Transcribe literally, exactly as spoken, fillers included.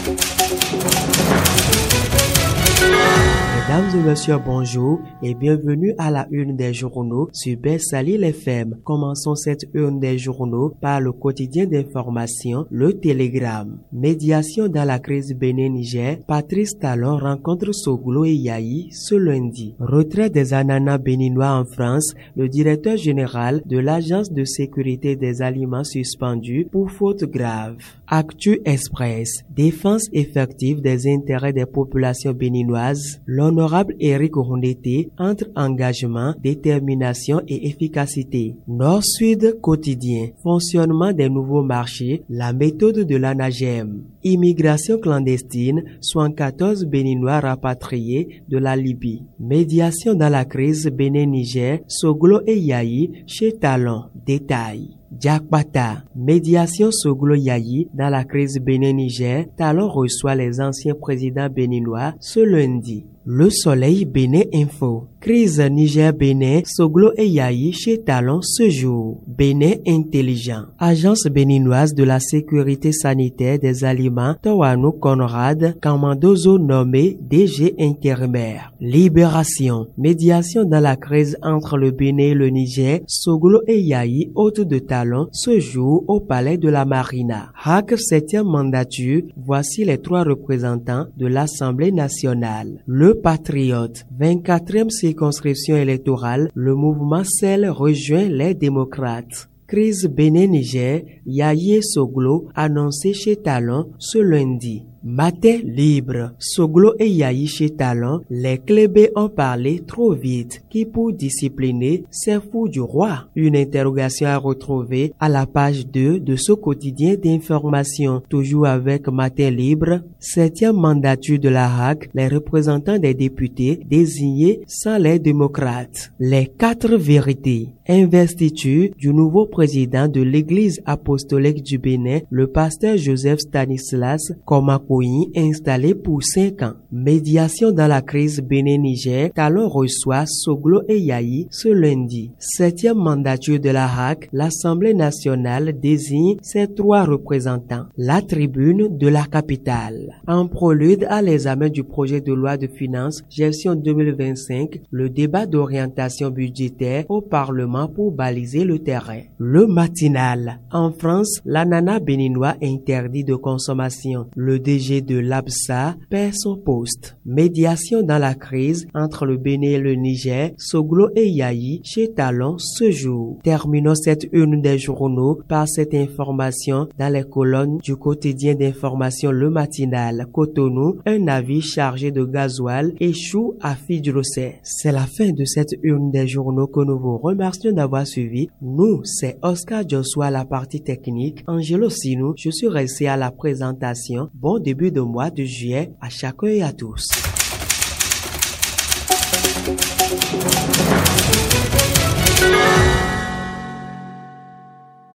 Mesdames et messieurs, bonjour et bienvenue à la une des journaux sur Bersalil F M. Commençons cette une des journaux par le quotidien d'information, le Télégramme. Médiation dans la crise Bénin-Niger, Patrice Talon rencontre Soglo et Yahi ce lundi. Retrait des ananas béninois en France, le directeur général de l'Agence de sécurité des aliments suspendu pour faute grave. Actu Express, défense effective des intérêts des populations béninoises. L'honorable Éric Rondeté entre engagement, détermination et efficacité. Nord-Sud quotidien, fonctionnement des nouveaux marchés, la méthode de l'ANAGEM. Immigration clandestine, soixante-quatorze Béninois rapatriés de la Libye. Médiation dans la crise Bénin-Niger, Soglo et Yahi chez Talon. Détail. Diakbata, médiation Soglo-Yahi dans la crise Bénin-Niger, Talon reçoit les anciens présidents béninois ce lundi. Le Soleil Bénin Info. Crise Niger-Bénin, Soglo et Yahi chez Talon ce jour. Bénin intelligent. Agence béninoise de la sécurité sanitaire des aliments, Tawano Conrad Kamandozo nommé D G intérimaire. Libération. Médiation dans la crise entre le Bénin et le Niger, Soglo et Yahi, hôte de Talon, ce jour au palais de la Marina. Hack septième mandature, voici les trois représentants de l'Assemblée nationale. Le Patriote, vingt-quatrième circonscription électorale, le mouvement C E L rejoint les démocrates. Crise Bénin-Niger, Yahi et Soglo annoncé chez Talon ce lundi. Matin libre, Soglo et Yahi chez Talon, les clébés ont parlé trop vite. Qui pour discipliner, c'est fou du roi. Une interrogation à retrouver à la page deux de ce quotidien d'information. Toujours avec Matin libre, septième mandature de la H A C, les représentants des députés désignés sans les démocrates. Les quatre vérités. Investiture du nouveau président de l'Église apostolique du Bénin, le pasteur Joseph Stanislas Komakoyi, installé pour cinq ans. Médiation dans la crise Bénin-Niger, Talon reçoit Soglo et Yahi ce lundi. Septième mandature de la H A C, l'Assemblée nationale désigne ses trois représentants. La tribune de la capitale. En prélude à l'examen du projet de loi de finances gestion deux mille vingt-cinq, le débat d'orientation budgétaire au Parlement pour baliser le terrain. Le matinal. En France, l'ananas béninois interdit de consommation. Le D G de l'Absa perd son poste. Médiation dans la crise entre le Bénin et le Niger, Soglo et Yahi chez Talon ce jour. Terminons cette une des journaux par cette information dans les colonnes du quotidien d'information Le Matinal. Cotonou, un navire chargé de gasoil échoue à Fidjrosset. C'est la fin de cette une des journaux que nous vous remercions d'avoir suivi. Nous, c'est Oscar Joshua à la partie technique, Angelo Sinou, je suis resté à la présentation. Bon début de mois de juillet à chacun et à tous.